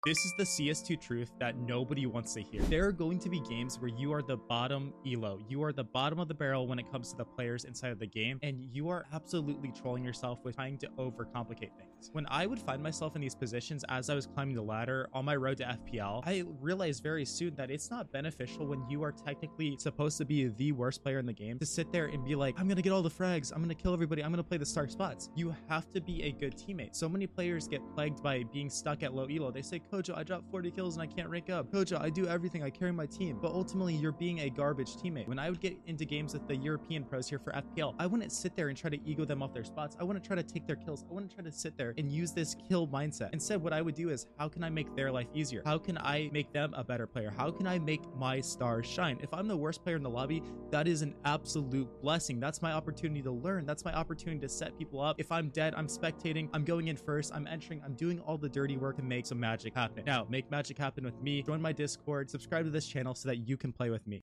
This is the CS2 truth that nobody wants to hear. There are going to be games where you are the bottom elo. You are the bottom of the barrel when it comes to the players inside of the game, and you are absolutely trolling yourself with trying to overcomplicate things. When I would find myself in these positions as I was climbing the ladder on my road to FPL, I realized very soon that it's not beneficial when you are technically supposed to be the worst player in the game to sit there and be like, I'm gonna get all the frags, I'm gonna kill everybody, I'm gonna play the star spots. You have to be a good teammate. So many players get plagued by being stuck at low elo. They say, Kojo, I dropped 40 kills and I can't rank up. Kojo, I do everything, I carry my team. But ultimately, you're being a garbage teammate. When I would get into games with the European pros here for FPL, I wouldn't sit there and try to ego them off their spots. I wouldn't try to take their kills. I wouldn't try to sit there and use this kill mindset. Instead, what I would do is, how can I make their life easier? How can I make them a better player? How can I make my stars shine? If I'm the worst player in the lobby, that is an absolute blessing. That's my opportunity to learn. That's my opportunity to set people up. If I'm dead, I'm spectating, I'm going in first, I'm entering, I'm doing all the dirty work to make some magic happen. Now, make magic happen with me. Join my Discord, subscribe to this channel so that you can play with me.